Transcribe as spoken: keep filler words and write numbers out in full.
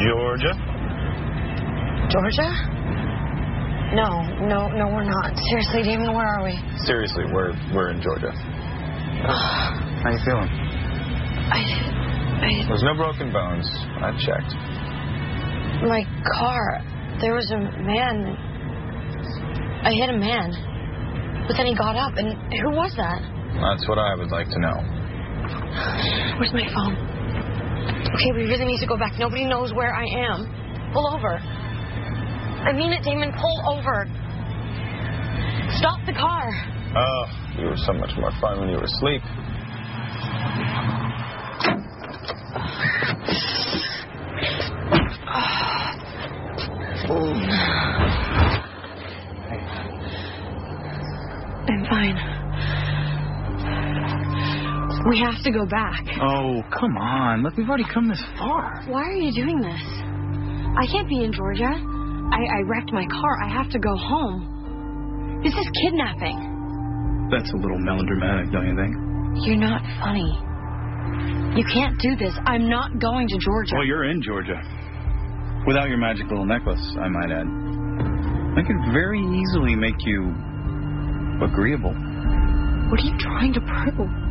Georgia? Georgia? No, no, no, we're not. Seriously, Damon, where are we? Seriously, we're we're in Georgia. How you feeling? I, I... There's no broken bones. I checked. My car. There was a man. I hit a man. But then he got up, and who was that? That's what I would like to know. Where's my phone? Okay, we really need to go back. Nobody knows where I am. Pull over. I mean it, Damon. Pull over. Stop the car. Oh, you were so much more fun when you were asleep. I'm fine. We have to go back. Oh, come on. Look, we've already come this far. Why are you doing this? I can't be in Georgia. I, I wrecked my car. I have to go home. This is kidnapping. That's a little melodramatic, don't you think? You're not funny. You can't do this. I'm not going to Georgia. Well, you're in Georgia. Without your magic little necklace, I might add. I could very easily make you agreeable. What are you trying to prove?